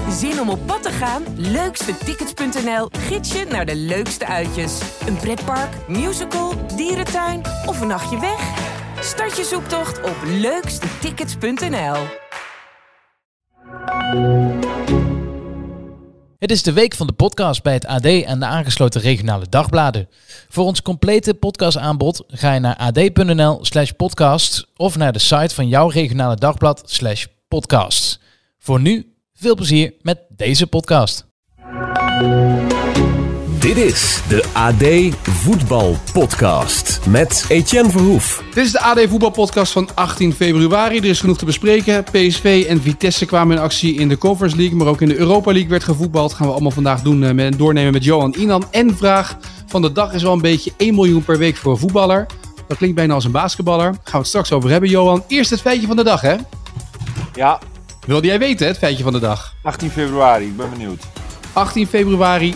Zin om op pad te gaan? Leukstetickets.nl gids je naar de leukste uitjes. Een pretpark, musical, dierentuin of een nachtje weg? Start je zoektocht op leukstetickets.nl. Het is de week van de podcast bij het AD en de aangesloten regionale dagbladen. Voor ons complete podcastaanbod ga je naar ad.nl/podcast of naar de site van jouw regionale dagblad /podcasts. Voor nu, veel plezier met deze podcast. Dit is de AD Voetbal Podcast met Etienne Verhoef. Dit is de AD Voetbal Podcast van 18 februari. Er is genoeg te bespreken. PSV en Vitesse kwamen in actie in de Conference League, maar ook in de Europa League werd gevoetbald. Dat gaan we allemaal vandaag doen en doornemen met Johan Inan. En vraag van de dag is wel een beetje 1 miljoen per week voor een voetballer. Dat klinkt bijna als een basketballer. Daar gaan we het straks over hebben, Johan. Eerst het feitje van de dag, hè? Ja. Wilde jij weten, het feitje van de dag? 18 februari, ik ben benieuwd. 18 februari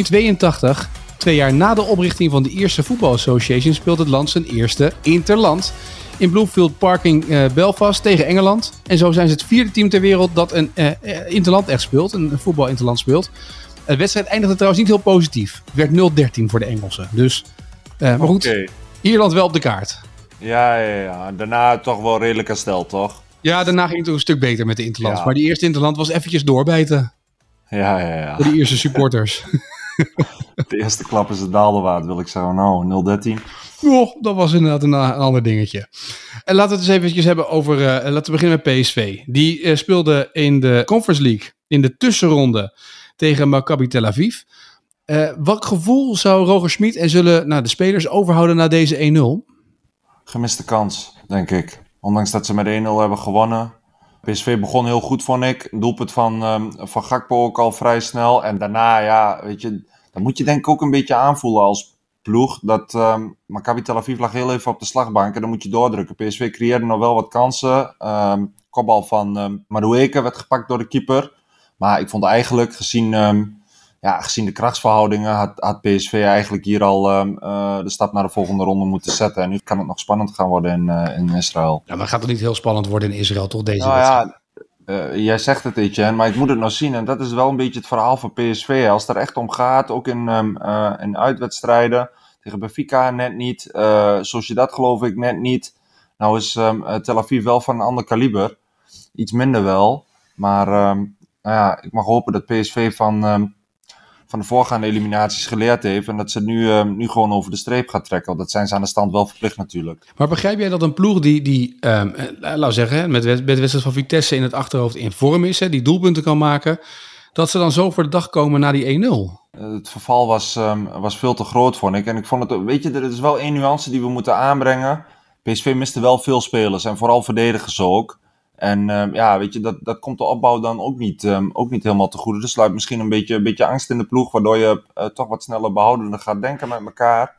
1882, 2 jaar na de oprichting van de eerste Football Association, speelt het land zijn eerste interland in Bloomfield Park in Belfast tegen Engeland. En zo zijn ze het 4e team ter wereld dat een interland echt speelt, een voetbalinterland speelt. De wedstrijd eindigde trouwens niet heel positief. Het werd 0-13 voor de Engelsen. Dus, maar goed, Ierland wel op de kaart. Ja. Daarna toch wel redelijk hersteld, toch? Ja, daarna ging het ook een stuk beter met de interlands. Ja. Maar die eerste interland was eventjes doorbijten. Ja. Voor de Ierse supporters. De eerste klap is het daaldewaard, wil ik zeggen. Nou, 0-13. Oh, dat was inderdaad een ander dingetje. En laten we het eens eventjes hebben over... laten we beginnen met PSV. Die speelde in de Conference League in de tussenronde tegen Maccabi Tel Aviv. Wat gevoel zou Roger Schmid en zullen de spelers overhouden na deze 1-0? Gemiste kans, denk ik. Ondanks dat ze met 1-0 hebben gewonnen. PSV begon heel goed, vond ik. Een doelpunt van Gakpo ook al vrij snel. En daarna, ja, weet je, dan moet je denk ik ook een beetje aanvoelen als ploeg. Dat Maccabi Tel Aviv lag heel even op de slagbank en dan moet je doordrukken. PSV creëerde nog wel wat kansen. Kopbal van Madueke werd gepakt door de keeper. Maar ik vond eigenlijk, gezien de krachtsverhoudingen, had PSV eigenlijk hier al de stap naar de volgende ronde moeten zetten. En nu kan het nog spannend gaan worden in Israël. Ja, maar gaat het niet heel spannend worden in Israël, toch, deze wedstrijd? Jij zegt het, Etienne, maar ik moet het nog zien. En dat is wel een beetje het verhaal van PSV. Als het er echt om gaat, ook in uitwedstrijden. Tegen Benfica net niet. Sociedad geloof ik net niet. Nou is Tel Aviv wel van een ander kaliber. Iets minder wel. Maar ik mag hopen dat PSV van de voorgaande eliminaties geleerd heeft. En dat ze nu gewoon over de streep gaat trekken. Want dat zijn ze aan de stand wel verplicht natuurlijk. Maar begrijp jij dat een ploeg die laten we zeggen, met de wedstrijd van Vitesse in het achterhoofd in vorm is, die doelpunten kan maken, dat ze dan zo voor de dag komen na die 1-0? Het verval was veel te groot, vond ik. En ik vond het, weet je, er is wel één nuance die we moeten aanbrengen. PSV miste wel veel spelers en vooral verdedigers ook. En weet je, dat komt de opbouw dan ook niet helemaal te goede. Dus sluit misschien een beetje angst in de ploeg, waardoor je toch wat sneller behoudender gaat denken met elkaar.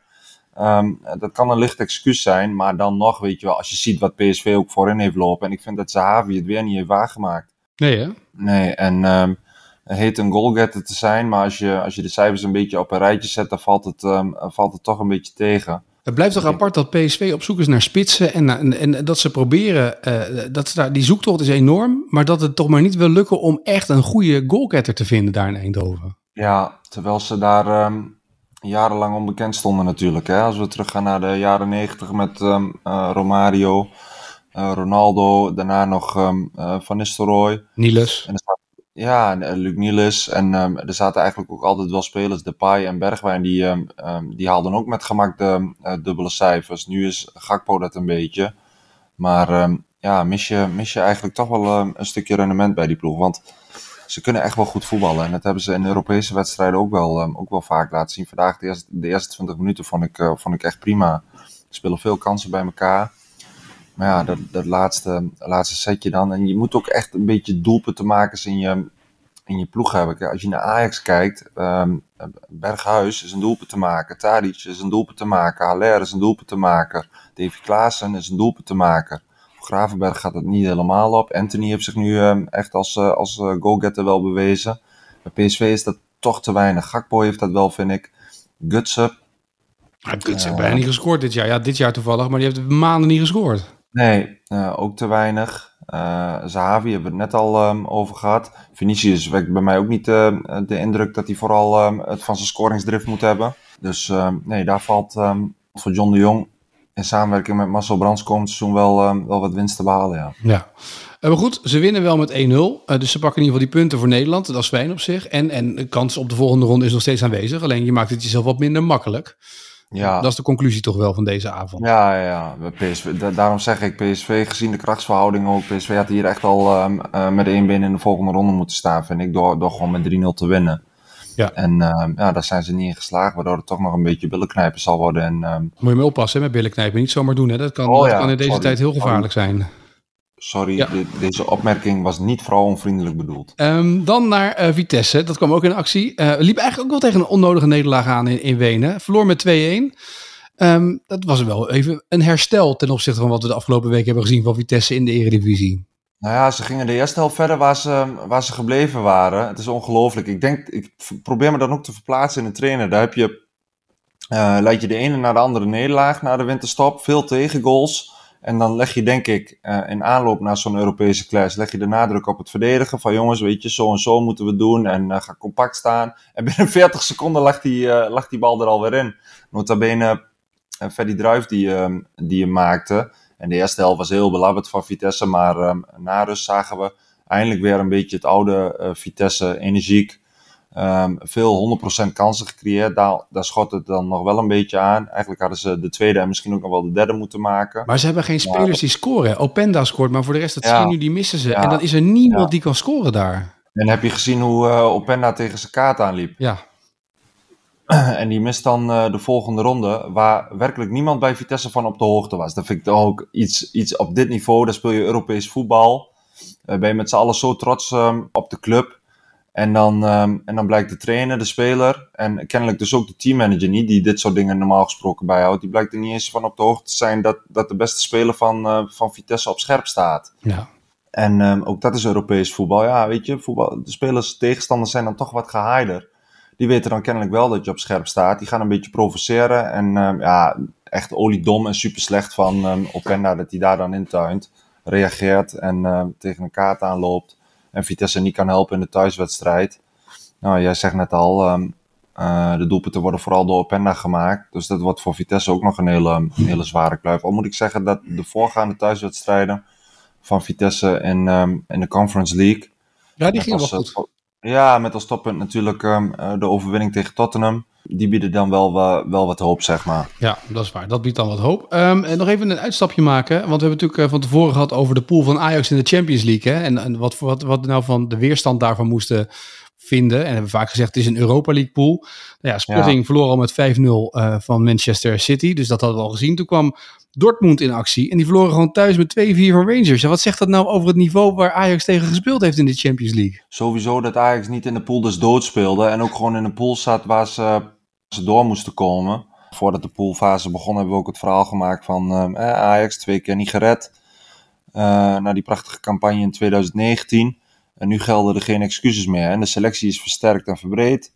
Dat kan een licht excuus zijn, maar dan nog, weet je wel, als je ziet wat PSV ook voorin heeft lopen. En ik vind dat Zahavi het weer niet heeft waargemaakt. Nee, hè? Nee, en het heet een goalgetter te zijn, maar als je de cijfers een beetje op een rijtje zet, dan valt het toch een beetje tegen. Het blijft toch apart dat PSV op zoek is naar spitsen en dat ze proberen, die zoektocht is enorm, maar dat het toch maar niet wil lukken om echt een goede goalgetter te vinden daar in Eindhoven. Ja, terwijl ze daar jarenlang onbekend stonden natuurlijk. Hè? Als we teruggaan naar de jaren 90 met Romario, Ronaldo, daarna nog Van Nistelrooy. Niels. Luc Niels. En er zaten eigenlijk ook altijd wel spelers, Depay en Bergwijn, die haalden ook met gemak de dubbele cijfers. Nu is Gakpo dat een beetje. Maar mis je eigenlijk toch wel een stukje rendement bij die ploeg. Want ze kunnen echt wel goed voetballen. En dat hebben ze in Europese wedstrijden ook wel vaak laten zien. Vandaag de eerste 20 minuten vond ik echt prima. Ze spelen veel kansen bij elkaar. Maar ja, dat laatste setje dan. En je moet ook echt een beetje doelpunten maken in je ploeg hebben. Als je naar Ajax kijkt, Berghuis is een doelpunt te maken. Tadic is een doelpunt te maken. Haller is een doelpunt te maken. Davy Klaassen is een doelpunt te maken. Gravenberg gaat het niet helemaal op. Anthony heeft zich nu echt als goalgetter wel bewezen. Bij PSV is dat toch te weinig. Gakpo heeft dat wel, vind ik. Gutsen. Gutsen heeft bijna niet gescoord dit jaar. Ja, dit jaar toevallig, maar die heeft maanden niet gescoord. Nee, ook te weinig. Zahavi hebben we het net al over gehad. Vinicius wekt bij mij ook niet de indruk dat hij vooral het van zijn scoringsdrift moet hebben. Dus nee, daar valt voor John de Jong in samenwerking met Marcel Brands komend seizoen wel wat winst te behalen. Ja. Maar goed, ze winnen wel met 1-0. Dus ze pakken in ieder geval die punten voor Nederland. Dat is fijn op zich. En de kans op de volgende ronde is nog steeds aanwezig. Alleen je maakt het jezelf wat minder makkelijk. Ja. Dat is de conclusie toch wel van deze avond. Ja. PSV, daarom zeg ik PSV, gezien de krachtsverhouding ook. PSV had hier echt al met 1 been in de volgende ronde moeten staan, vind ik. Door gewoon met 3-0 te winnen. Ja. En daar zijn ze niet in geslaagd, waardoor het toch nog een beetje billenknijpen zal worden. En, moet je mee oppassen met billenknijpen. Niet zomaar doen. Hè? Dat kan in deze tijd heel gevaarlijk zijn. Sorry, deze opmerking was niet vrouwonvriendelijk bedoeld. Dan naar Vitesse. Dat kwam ook in actie. Liep eigenlijk ook wel tegen een onnodige nederlaag aan in Wenen. Verloor met 2-1. Dat was wel even een herstel ten opzichte van wat we de afgelopen week hebben gezien van Vitesse in de Eredivisie. Nou ja, ze gingen de eerste helft verder waar ze gebleven waren. Het is ongelooflijk. Ik probeer me dan ook te verplaatsen in de trainer. Daar heb je, leid je de ene naar de andere nederlaag na de winterstop. Veel tegengoals. En dan leg je, denk ik, in aanloop naar zo'n Europese clash, leg je de nadruk op het verdedigen. Van jongens, weet je, zo en zo moeten we doen. En ga compact staan. En binnen 40 seconden lag die bal er alweer in. Nota bene Ferdy Druijf die je maakte. En de eerste helft was heel belabberd van Vitesse. Maar na rust zagen we eindelijk weer een beetje het oude Vitesse, energiek. Veel 100% kansen gecreëerd. Daar schot het dan nog wel een beetje aan. Eigenlijk hadden ze de tweede en misschien ook nog wel de derde moeten maken. Maar ze hebben geen spelers die scoren. Openda scoort, maar voor de rest, dat zie je nu, die missen ze. Ja. En dan is er niemand die kan scoren daar. En heb je gezien hoe Openda tegen zijn kaart aanliep? Ja. En die mist dan de volgende ronde, waar werkelijk niemand bij Vitesse van op de hoogte was. Dat vind ik ook iets op dit niveau. Daar speel je Europees voetbal. Ben je met z'n allen zo trots op de club. En dan blijkt de trainer, de speler en kennelijk dus ook de teammanager niet, die dit soort dingen normaal gesproken bijhoudt. Die blijkt er niet eens van op de hoogte te zijn dat de beste speler van Vitesse op scherp staat. Ja. En ook dat is Europees voetbal. Ja, weet je, de spelers, tegenstanders zijn dan toch wat gehaider. Die weten dan kennelijk wel dat je op scherp staat. Die gaan een beetje provoceren. En echt oliedom en super slecht van Openda dat hij daar dan intuint. Reageert en tegen een kaart aanloopt. En Vitesse niet kan helpen in de thuiswedstrijd. Nou, jij zegt net al, de doelpunten worden vooral door Openda gemaakt. Dus dat wordt voor Vitesse ook nog een hele zware kluif. Al moet ik zeggen dat de voorgaande thuiswedstrijden van Vitesse in de Conference League... Ja, die gingen wel goed. Ja, met als toppunt natuurlijk de overwinning tegen Tottenham. Die bieden dan wel wat hoop, zeg maar. Ja, dat is waar. Dat biedt dan wat hoop. En nog even een uitstapje maken. Want we hebben natuurlijk van tevoren gehad over de pool van Ajax in de Champions League. Hè? En wat we nou van de weerstand daarvan moesten vinden. En hebben vaak gezegd, het is een Europa League pool. Nou ja, Sporting verloor al met 5-0 van Manchester City. Dus dat hadden we al gezien. Toen kwam Dortmund in actie. En die verloren gewoon thuis met 2-4 van Rangers. En wat zegt dat nou over het niveau waar Ajax tegen gespeeld heeft in de Champions League? Sowieso dat Ajax niet in de pool dus dood speelde. En ook gewoon in een pool zat waar ze door moesten komen. Voordat de poolfase begon hebben we ook het verhaal gemaakt van Ajax 2 keer niet gered. Na die prachtige campagne in 2019. En nu gelden er geen excuses meer. En de selectie is versterkt en verbreed.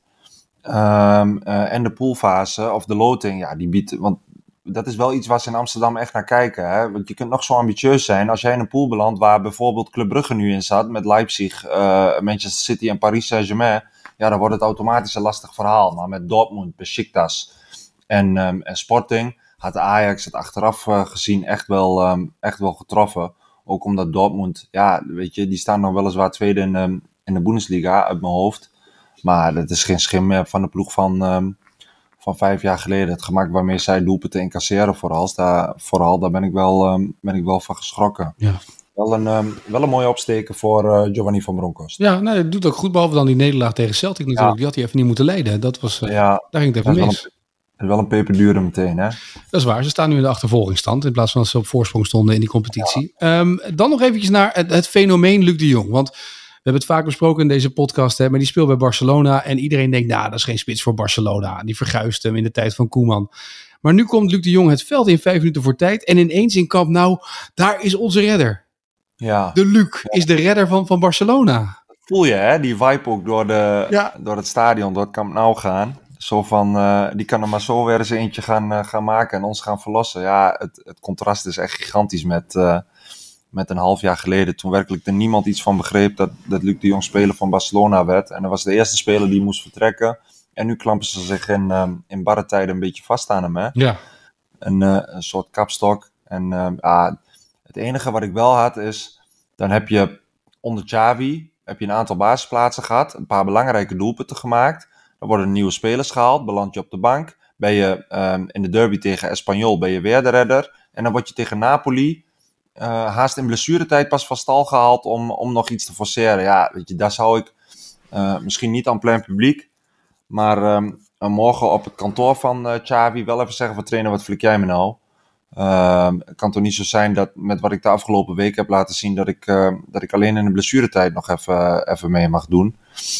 En de poolfase, of de loting, ja, die biedt... Want dat is wel iets waar ze in Amsterdam echt naar kijken. Hè? Want je kunt nog zo ambitieus zijn. Als jij in een pool belandt waar bijvoorbeeld Club Brugge nu in zat. Met Leipzig, Manchester City en Paris Saint-Germain. Ja, dan wordt het automatisch een lastig verhaal. Maar met Dortmund, Besiktas en Sporting had Ajax het achteraf gezien echt wel getroffen. Ook omdat Dortmund, ja, weet je, die staan nog weliswaar tweede in de Bundesliga uit mijn hoofd. Maar dat is geen schim meer van de ploeg van 5 jaar geleden. Het gemak waarmee zij doelpunten incasseren vooral, daar ben ik wel van geschrokken. Ja. Wel een mooie opsteken voor Giovanni van Bronckhorst. Ja, nou, dat doet ook goed, behalve dan die nederlaag tegen Celtic natuurlijk. Ja. Die had hij even niet moeten leiden. Dat was, daar ging het even mis. Het is wel een peperdure meteen, hè? Dat is waar. Ze staan nu in de achtervolgingsstand in plaats van dat ze op voorsprong stonden in die competitie. Ja. Dan nog eventjes naar het fenomeen Luc de Jong. Want we hebben het vaak besproken in deze podcast, hè, maar die speelt bij Barcelona. En iedereen denkt, nou, dat is geen spits voor Barcelona. Die verguist hem in de tijd van Koeman. Maar nu komt Luc de Jong het veld in 5 minuten voor tijd. En ineens in Camp Nou, daar is onze redder. Ja. De Luc is de redder van Barcelona. Dat voel je, hè? Die vibe ook door het stadion, door het Camp Nou gaan. Zo van, die kan er maar zo weer eens eentje gaan maken en ons gaan verlossen. Ja, het contrast is echt gigantisch met met een half jaar geleden, toen werkelijk er niemand iets van begreep dat Luc de Jong speler van Barcelona werd. En dat was de eerste speler die moest vertrekken. En nu klampen ze zich in barre tijden een beetje vast aan hem. Hè? Ja. Een soort kapstok. En het enige wat ik wel had is, dan heb je onder Xavi een aantal basisplaatsen gehad, een paar belangrijke doelpunten gemaakt. Er worden nieuwe spelers gehaald, beland je op de bank. Ben je in de derby tegen Espanyol ben je weer de redder. En dan word je tegen Napoli haast in blessuretijd pas van stal gehaald om nog iets te forceren. Ja, weet je, daar zou ik misschien niet aan plein publiek, maar morgen op het kantoor van Xavi wel even zeggen van trainer, wat flik jij me nou? Het kan toch niet zo zijn dat met wat ik de afgelopen week heb laten zien dat ik alleen in de blessuretijd nog even mee mag doen.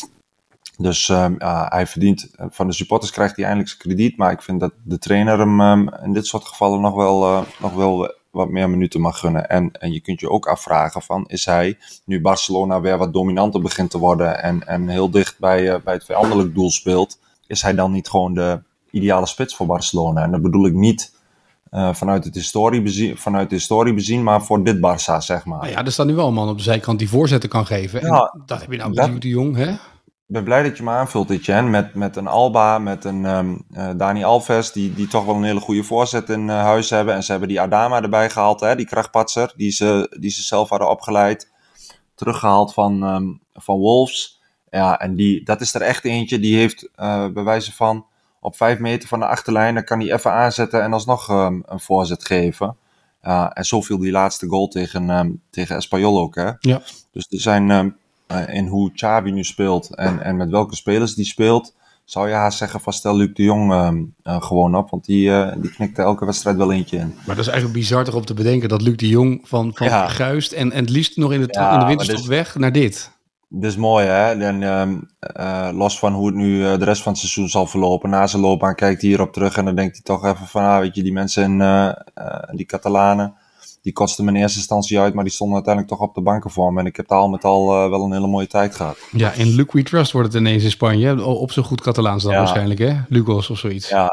Dus hij verdient, van de supporters krijgt hij eindelijk zijn krediet, maar ik vind dat de trainer hem in dit soort gevallen nog wel wat meer minuten mag gunnen. En je kunt je ook afvragen van, is hij, nu Barcelona weer wat dominanter begint te worden en heel dicht bij het vijandelijk doel speelt, is hij dan niet gewoon de ideale spits voor Barcelona? En dat bedoel ik niet vanuit de historie bezien, maar voor dit Barça, zeg maar. Nou ja, er staat nu wel een man op de zijkant die voorzetten kan geven. Ja, en dat heb je nou met Luc de Jong, hè? Ik ben blij dat je me aanvult, Etienne, met een Alba, met een Dani Alves, die toch wel een hele goede voorzet in huis hebben. En ze hebben die Adama erbij gehaald, hè, die krachtpatser, die ze zelf hadden opgeleid. Teruggehaald van Wolves. Ja, en dat is er echt eentje, die heeft bij wijze van op 5 meter van de achterlijn, dan kan hij even aanzetten en alsnog een voorzet geven. En zo viel die laatste goal tegen Espanyol ook, hè. Ja. Dus er zijn in hoe Xavi nu speelt en met welke spelers die speelt, zou je haast zeggen van stel Luc de Jong gewoon op, want die knikt elke wedstrijd wel eentje in. Maar dat is eigenlijk bizar toch om te bedenken dat Luc de Jong van Guist en het liefst nog in de winterstop weg naar dit. Dit is mooi, hè? En, los van hoe het nu de rest van het seizoen zal verlopen. Na zijn loopbaan kijkt hij hierop terug en dan denkt hij toch even van, weet je, die mensen die Catalanen, die kostten me in eerste instantie uit, maar die stonden uiteindelijk toch op de banken voor me. En ik heb daar al met al wel een hele mooie tijd gehad. Ja, in Luc We Trust wordt het ineens in Spanje. Op zo'n goed Catalaans dan waarschijnlijk, hè? Lucos of zoiets. Ja.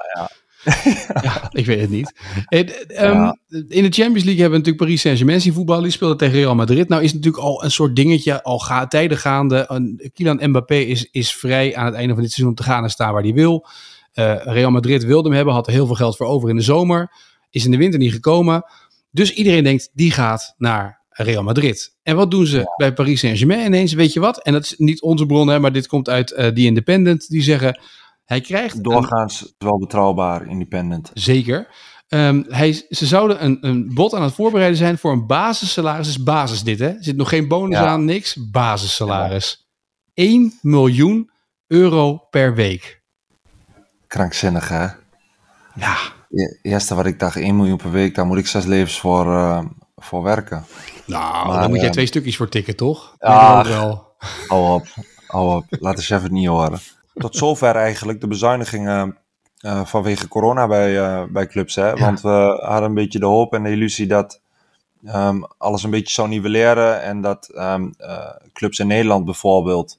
Ja, ik weet het niet. In de Champions League hebben we natuurlijk Paris Saint-Germain zien voetballen. Die speelde tegen Real Madrid. Nou is het natuurlijk al een soort dingetje, tijden gaande. Kylian Mbappé is vrij aan het einde van dit seizoen om te gaan en staan waar hij wil. Real Madrid wilde hem hebben, had er heel veel geld voor over in de zomer. Is in de winter niet gekomen. Dus iedereen denkt, die gaat naar Real Madrid. En wat doen ze bij Paris Saint-Germain ineens? Weet je wat? En dat is niet onze bron, hè, maar dit komt uit The Independent. Die zeggen, hij krijgt... Doorgaans wel betrouwbaar, Independent. Zeker. Ze zouden een bod aan het voorbereiden zijn voor een basissalaris. Is basis dit, hè? Er zit nog geen bonus aan, niks. Basissalaris. 1 miljoen euro per week. Krankzinnig, hè? Ja. Eerste wat ik dacht, 1 miljoen per week, daar moet ik 6 levens voor werken. Nou, maar, dan moet jij 2 stukjes voor tikken, toch? Wel. Hou op. Laat de chef het niet horen. Tot zover eigenlijk de bezuinigingen vanwege corona bij clubs. Hè? Ja. Want we hadden een beetje de hoop en de illusie dat alles een beetje zou nivelleren. En dat clubs in Nederland bijvoorbeeld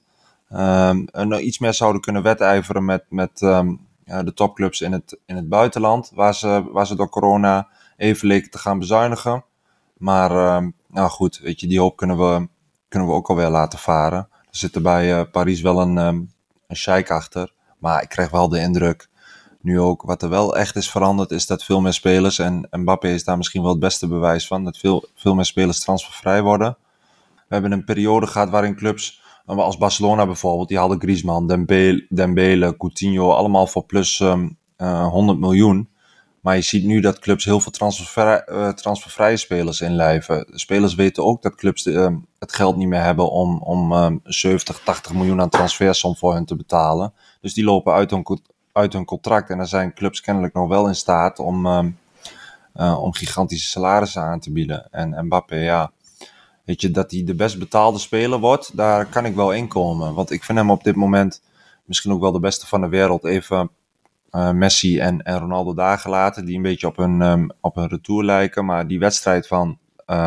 iets meer zouden kunnen wedijveren met de topclubs in het buitenland. Waar ze door corona even leken te gaan bezuinigen. Maar nou goed, weet je, die hoop kunnen we ook alweer laten varen. Er zit er bij Paris wel een sheik achter. Maar ik krijg wel de indruk, nu ook, wat er wel echt is veranderd, is dat veel meer spelers, en Mbappé is daar misschien wel het beste bewijs van, dat veel meer spelers transfervrij worden. We hebben een periode gehad waarin clubs, als Barcelona bijvoorbeeld, die hadden Griezmann, Dembele, Coutinho, allemaal voor plus 100 miljoen. Maar je ziet nu dat clubs heel veel transfervrije spelers inlijven. Spelers weten ook dat clubs het geld niet meer hebben om 70, 80 miljoen aan transfersom voor hen te betalen. Dus die lopen uit hun contract. En dan zijn clubs kennelijk nog wel in staat om gigantische salarissen aan te bieden. En Mbappé, ja, weet je, dat hij de best betaalde speler wordt, daar kan ik wel in komen. Want ik vind hem op dit moment misschien ook wel de beste van de wereld. Even Messi en Ronaldo daar gelaten, die een beetje op hun retour lijken. Maar die wedstrijd van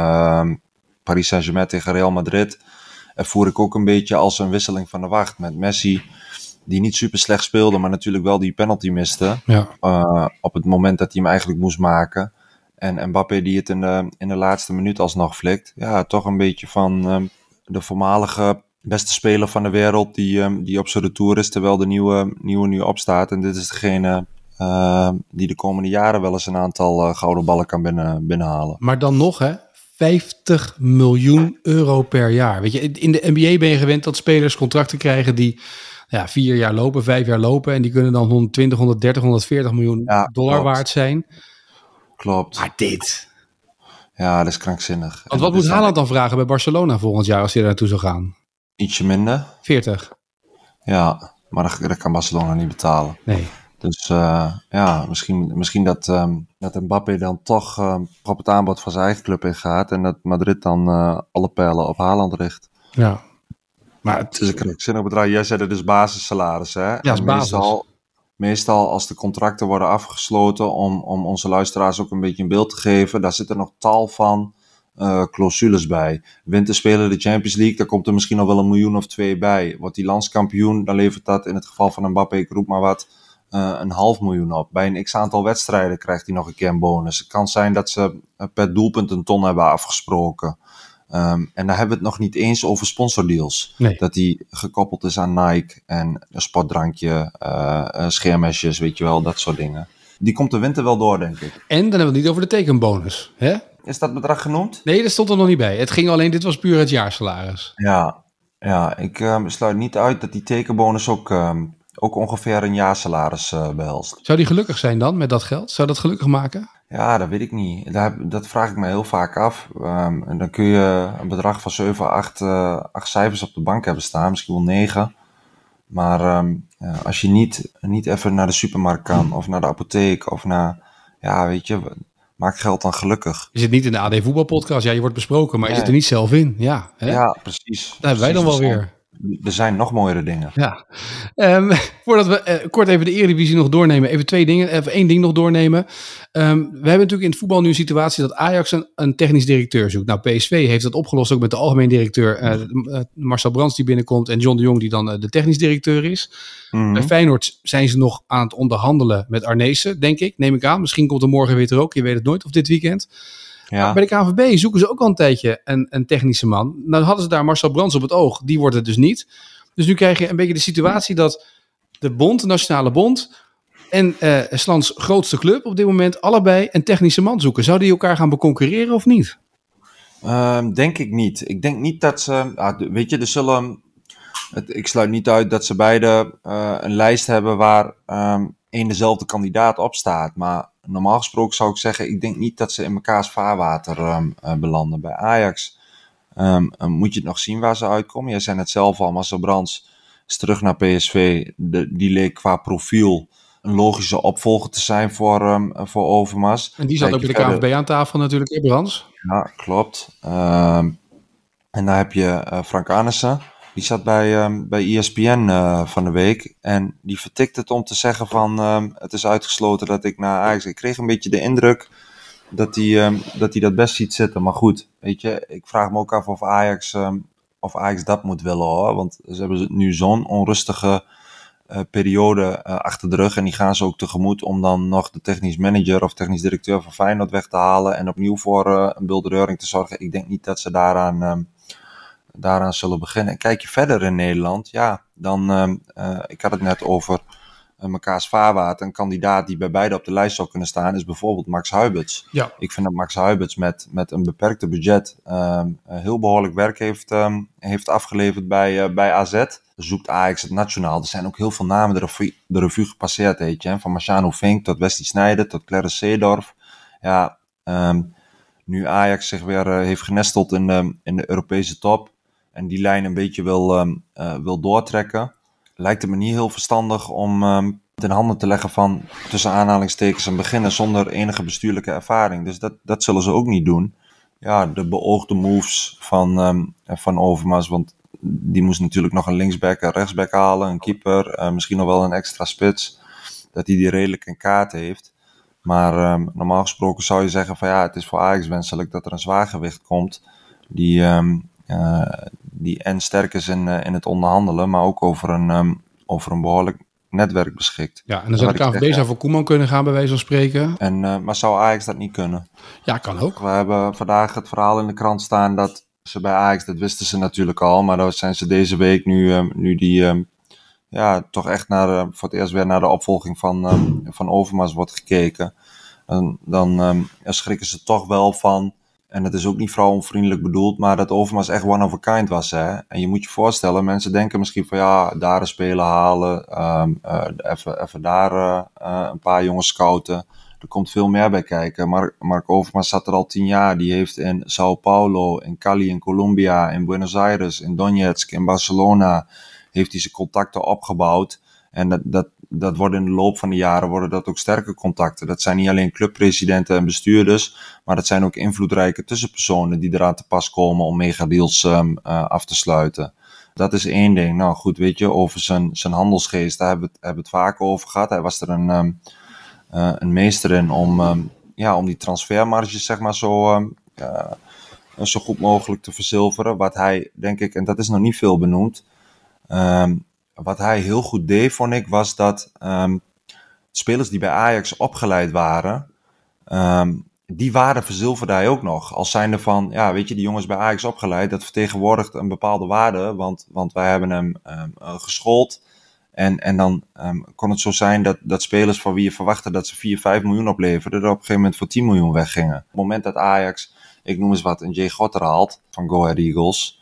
Paris Saint-Germain tegen Real Madrid ervoer ik ook een beetje als een wisseling van de wacht. Met Messi, die niet super slecht speelde, maar natuurlijk wel die penalty miste. Ja. Op het moment dat hij hem eigenlijk moest maken. En Mbappé die het in de laatste minuut alsnog flikt. Ja, toch een beetje van de voormalige beste speler van de wereld die op zijn retour is, terwijl de nieuwe nu opstaat. En dit is degene die de komende jaren wel eens een aantal gouden ballen kan binnenhalen. Maar dan nog, hè, 50 miljoen euro per jaar. Weet je, in de NBA ben je gewend dat spelers contracten krijgen die 4 jaar lopen, 5 jaar lopen. En die kunnen dan 120, 130, 140 miljoen dollar waard zijn. Klopt. Maar dit. Ja, dat is krankzinnig. Want wat moet Haaland dan vragen bij Barcelona volgend jaar als hij er naartoe zou gaan? Ietsje minder. 40. Ja, maar dat kan Barcelona niet betalen. Nee. Dus misschien dat Mbappé dan toch op het aanbod van zijn eigen club ingaat. En dat Madrid dan alle pijlen op Haaland richt. Ja. Maar het is een krankzinnig bedrag. Jij zei dat is basissalaris, hè? Ja, is basis. Meestal als de contracten worden afgesloten om onze luisteraars ook een beetje een beeld te geven, daar zitten nog tal van clausules bij. Wint de speler de Champions League, daar komt er misschien nog wel 1 miljoen of 2 bij. Wordt die landskampioen, dan levert dat in het geval van Mbappé, ik roep maar wat, 500.000 op. Bij een x-aantal wedstrijden krijgt hij nog een keer een bonus. Het kan zijn dat ze per doelpunt een ton hebben afgesproken. En daar hebben we het nog niet eens over sponsordeals. Nee. Dat die gekoppeld is aan Nike en een sportdrankje, scheermesjes, weet je wel, dat soort dingen. Die komt de winter wel door, denk ik. En dan hebben we het niet over de tekenbonus. Hè? Is dat bedrag genoemd? Nee, dat stond er nog niet bij. Het ging alleen, dit was puur het jaarsalaris. Ja, ik sluit niet uit dat die tekenbonus ook ongeveer een jaarsalaris behelst. Zou die gelukkig zijn dan met dat geld? Zou dat gelukkig maken? Ja, dat weet ik niet. Dat vraag ik me heel vaak af. En dan kun je een bedrag van 7, 8 cijfers op de bank hebben staan. Misschien wel 9. Maar als je niet even naar de supermarkt kan. Of naar de apotheek. Of naar, weet je, maak geld dan gelukkig. Je zit niet in de AD voetbalpodcast. Ja, je wordt besproken, maar je zit er niet zelf in. Ja, hè? Ja, precies. Daar hebben wij dan wel weer. Er zijn nog mooiere dingen. Ja. Voordat we kort even de Eredivisie nog doornemen. Even 1 ding nog doornemen. We hebben natuurlijk in het voetbal nu een situatie dat Ajax een technisch directeur zoekt. Nou, PSV heeft dat opgelost ook met de algemeen directeur Marcel Brands die binnenkomt. En John de Jong die dan de technisch directeur is. Mm-hmm. Bij Feyenoord zijn ze nog aan het onderhandelen met Arnezen, denk ik. Neem ik aan. Misschien komt er morgen weer ook. Je weet het nooit of dit weekend. Ja. Bij de KNVB zoeken ze ook al een tijdje een technische man. Nou hadden ze daar Marcel Brands op het oog. Die wordt het dus niet. Dus nu krijg je een beetje de situatie dat de bond, de Nationale Bond en Slans grootste club op dit moment allebei een technische man zoeken. Zouden die elkaar gaan beconcurreren of niet? Denk ik niet. Ik denk niet dat ze... weet je, er zullen... Ik sluit niet uit dat ze beide een lijst hebben waar één dezelfde kandidaat op staat. Maar normaal gesproken zou ik zeggen, ik denk niet dat ze in mekaars vaarwater belanden. Bij Ajax moet je het nog zien waar ze uitkomen. Jij zei het zelf al, Marcel Brands is terug naar PSV. Die leek qua profiel een logische opvolger te zijn voor Overmars. En die zat ook bij de KNVB aan tafel natuurlijk, hè, Brands? Ja, klopt. En daar heb je Frank Arnissen. Die zat bij ESPN van de week en die vertikt het om te zeggen van het is uitgesloten dat ik naar Ajax... Ik kreeg een beetje de indruk dat hij dat best ziet zitten. Maar goed, weet je, ik vraag me ook af of Ajax dat moet willen hoor. Want ze hebben nu zo'n onrustige periode achter de rug en die gaan ze ook tegemoet om dan nog de technisch manager of technisch directeur van Feyenoord weg te halen en opnieuw voor een bilderreuring te zorgen. Ik denk niet dat ze daaraan zullen beginnen. En kijk je verder in Nederland, ja, dan, ik had het net over mekaars vaarwater. Een kandidaat die bij beide op de lijst zou kunnen staan is bijvoorbeeld Max Huiberts. Ja. Ik vind dat Max Huiberts met een beperkte budget heel behoorlijk werk heeft afgeleverd bij AZ. Zoekt Ajax het nationaal. Er zijn ook heel veel namen de revue gepasseerd, weet je. Van Marciano Vink tot Wesley Sneijder tot Clarence Seedorf. Ja, nu Ajax zich weer heeft genesteld in de Europese top en die lijn een beetje wil doortrekken, lijkt het me niet heel verstandig om ten handen te leggen van tussen aanhalingstekens een beginner zonder enige bestuurlijke ervaring. Dus dat zullen ze ook niet doen. Ja, de beoogde moves van Overmars, want die moest natuurlijk nog een linksback en rechtsback halen, een keeper, misschien nog wel een extra spits, dat hij die redelijk in kaart heeft. Maar normaal gesproken zou je zeggen van ja, het is voor Ajax wenselijk dat er een zwaargewicht komt die en sterk is in het onderhandelen, maar ook over een behoorlijk netwerk beschikt. Ja, en dan zou de KNVB zou voor Koeman kunnen gaan, bij wijze van spreken. Maar zou Ajax dat niet kunnen? Ja, kan ook. We hebben vandaag het verhaal in de krant staan dat ze bij Ajax, dat wisten ze natuurlijk al, maar dan zijn ze deze week nu die toch echt voor het eerst weer naar de opvolging van Overmars wordt gekeken. Dan schrikken ze toch wel van, en het is ook niet vrouwonvriendelijk bedoeld, maar dat Overmars echt one of a kind was. Hè? En je moet je voorstellen, mensen denken misschien van daar een speler halen, even daar een paar jongens scouten. Er komt veel meer bij kijken. Mark Overmars zat er al 10 jaar. Die heeft in Sao Paulo, in Cali, in Colombia, in Buenos Aires, in Donetsk, in Barcelona, heeft hij zijn contacten opgebouwd. En dat worden in de loop van de jaren worden dat ook sterke contacten. Dat zijn niet alleen clubpresidenten en bestuurders, maar dat zijn ook invloedrijke tussenpersonen die eraan te pas komen om megadeals af te sluiten. Dat is één ding. Nou goed, weet je, over zijn handelsgeest, daar hebben we het vaak over gehad. Hij was er een meester in om die transfermarges zeg maar zo goed mogelijk te verzilveren. Wat hij, denk ik, en dat is nog niet veel benoemd, wat hij heel goed deed, vond ik, was dat spelers die bij Ajax opgeleid waren, die waarde verzilverde hij ook nog. Als zijnde van, weet je, die jongens bij Ajax opgeleid, dat vertegenwoordigt een bepaalde waarde, want wij hebben hem geschoold. En dan kon het zo zijn dat spelers van wie je verwachtte dat ze 4-5 miljoen opleverden, er op een gegeven moment voor 10 miljoen weggingen. Op het moment dat Ajax, ik noem eens wat, een Jay Gorter haalt van Go Ahead Eagles,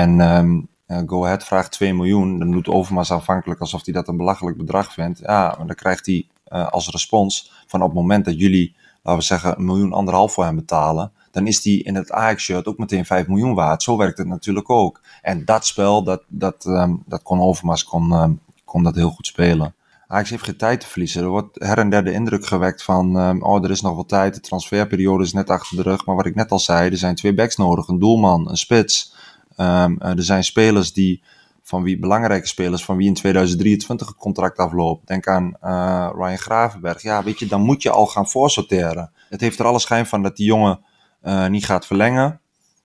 en Go Ahead vraagt 2 miljoen, dan doet Overmars aanvankelijk alsof hij dat een belachelijk bedrag vindt. Ja, maar dan krijgt hij als respons van op het moment dat jullie, laten we zeggen, 1,5 miljoen voor hem betalen, dan is hij in het Ajax-shirt ook meteen 5 miljoen waard. Zo werkt het natuurlijk ook. En dat spel, dat kon Overmars kon dat heel goed spelen. Ajax heeft geen tijd te verliezen. Er wordt her en der de indruk gewekt van, er is nog wel tijd, de transferperiode is net achter de rug. Maar wat ik net al zei, er zijn 2 backs nodig, een doelman, een spits. Er zijn spelers belangrijke spelers van wie in 2023 een contract afloopt. Denk aan Ryan Gravenberg. Ja, weet je, dan moet je al gaan voorsorteren. Het heeft er alle schijn van dat die jongen niet gaat verlengen.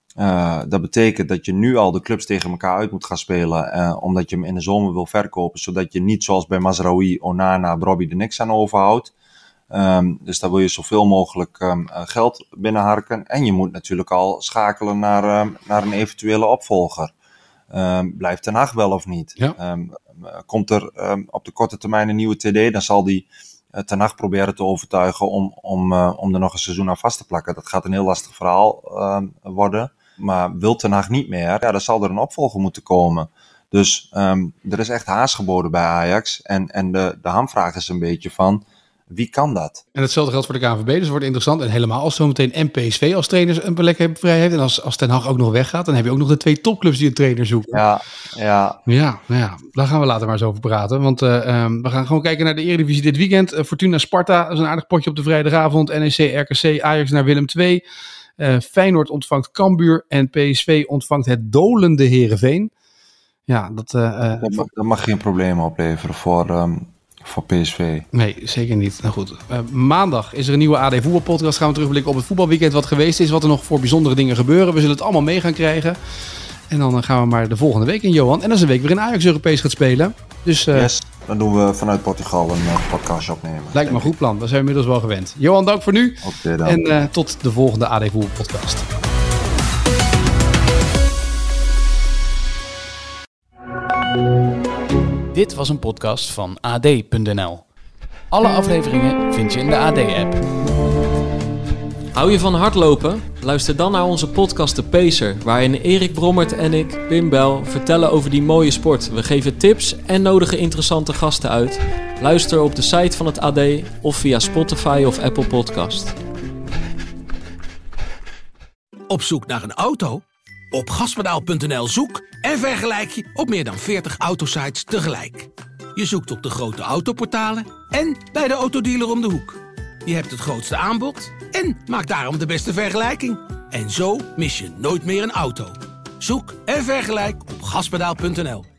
Dat betekent dat je nu al de clubs tegen elkaar uit moet gaan spelen, omdat je hem in de zomer wil verkopen, zodat je niet zoals bij Mazraoui, Onana, Brobby er niks aan overhoudt. Dus daar wil je zoveel mogelijk geld binnenharken. En je moet natuurlijk al schakelen naar een eventuele opvolger. Blijft Ten Hag wel of niet? Ja. Komt er op de korte termijn een nieuwe TD, dan zal die Ten Hag proberen te overtuigen om er nog een seizoen aan vast te plakken. Dat gaat een heel lastig verhaal worden. Maar wil Ten Hag niet meer, dan zal er een opvolger moeten komen. Dus er is echt haast geboden bij Ajax. En de hamvraag is een beetje van, wie kan dat? En hetzelfde geldt voor de KNVB, dus het wordt interessant. En helemaal als zometeen PSV als trainers een plek vrij heeft. En als Ten Hag ook nog weggaat, dan heb je ook nog de 2 topclubs die een trainer zoeken. Ja, daar gaan we later maar eens over praten. Want we gaan gewoon kijken naar de Eredivisie dit weekend. Fortuna Sparta, dat is een aardig potje op de vrijdagavond. NEC, RKC, Ajax naar Willem II. Feyenoord ontvangt Cambuur en PSV ontvangt het dolende Heerenveen. Ja, dat mag geen problemen opleveren voor PSV. Nee, zeker niet. Nou goed, maandag is er een nieuwe AD Voetbalpodcast. Gaan we terugblikken op het voetbalweekend wat geweest is. Wat er nog voor bijzondere dingen gebeuren. We zullen het allemaal mee gaan krijgen. En dan gaan we maar de volgende week in, Johan. En dat is een week waarin Ajax Europees gaat spelen. Dus, yes, dan doen we vanuit Portugal een podcast opnemen. Lijkt me een goed plan. Dat zijn we inmiddels wel gewend. Johan, dank voor nu. Okay, dan. En tot de volgende AD Voetbalpodcast. Dit was een podcast van AD.nl. Alle afleveringen vind je in de AD-app. Hou je van hardlopen? Luister dan naar onze podcast De Pacer, waarin Erik Brommert en ik, Pim Bel, vertellen over die mooie sport. We geven tips en nodigen interessante gasten uit. Luister op de site van het AD of via Spotify of Apple Podcast. Op zoek naar een auto? Op gaspedaal.nl zoek en vergelijk je op meer dan 40 autosites tegelijk. Je zoekt op de grote autoportalen en bij de autodealer om de hoek. Je hebt het grootste aanbod en maakt daarom de beste vergelijking. En zo mis je nooit meer een auto. Zoek en vergelijk op gaspedaal.nl.